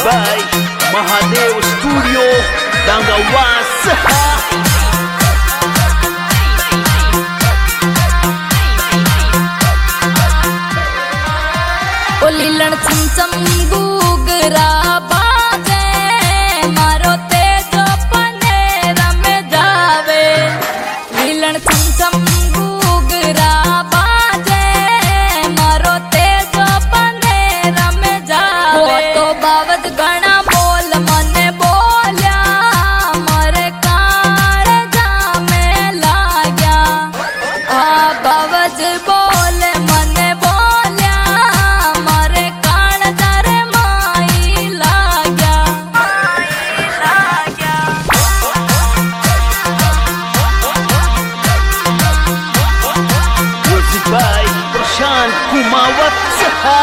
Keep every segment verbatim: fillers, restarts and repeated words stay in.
by Mahadev Studio Dangawas. लीलन छम छम गुगरा बाजे मारो तेजो पनेरा में जावे। लीलन छम छम गुगरा बाजे मारो तेजो पनेरा में जावे। तो बावद गणा बोल मने बोल्या मरे कार जामे लाग्या। आ बावद बोले मने by Prashant Kumawat Saha.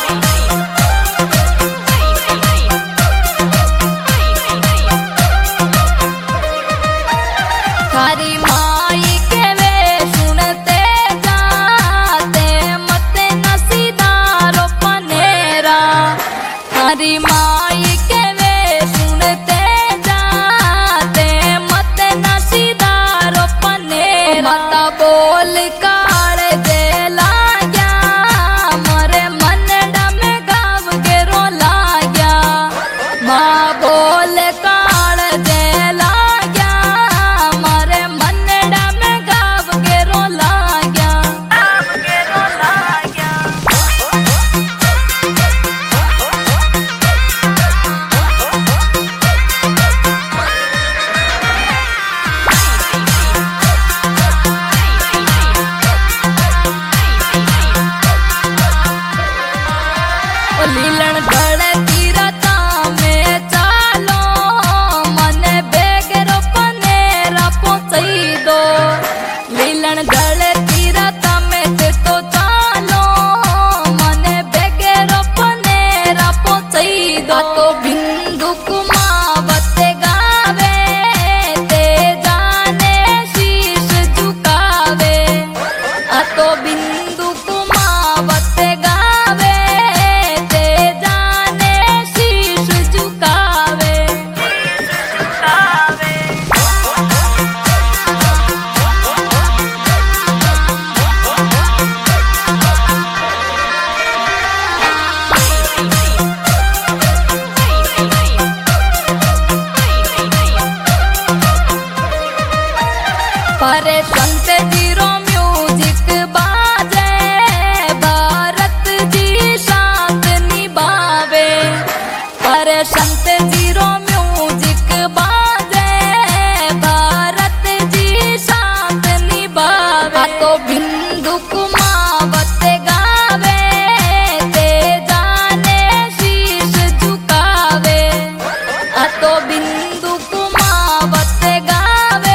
थारी माई के वे सुनते जाते मते नसीदारो पनेरा। थारी माई के वे सुनते जाते मते नसीदारो पनेरा। माता बोल काल दे लाग्या मरे मनडा में गाव गेरो लाग्या। माँ बोल काल दे लाग्या मरे मनडा में गाव गेरो लाग्या। गाव गेरो लाग्या। लीलन गड़ तीरता में चालो मने बेगरो पनेरा पहुंचाई दो। लीलन गड़ तीरता में ते तो चालो मने बेगरो पनेरा पहुंचाई दो। तो बिंदु कुमावत गावे ते जाने शीश झुकावे। आ तो बिंदु कुमावत गावे परे संत जीरो म्यूजिक बाजे भारत जी शांत निभावे। परे संत जीरो म्यूजिक बाजे भारत जी शांत निभावे। तो बिंदु कुमावत गावे ते जाने शीश झुकावे। आ तो बिंदु कुमावत गावे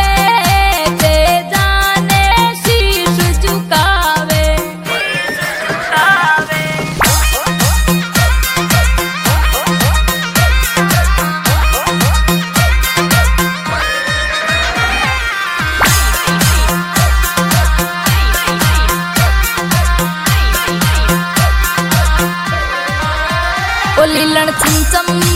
लीलन छम छम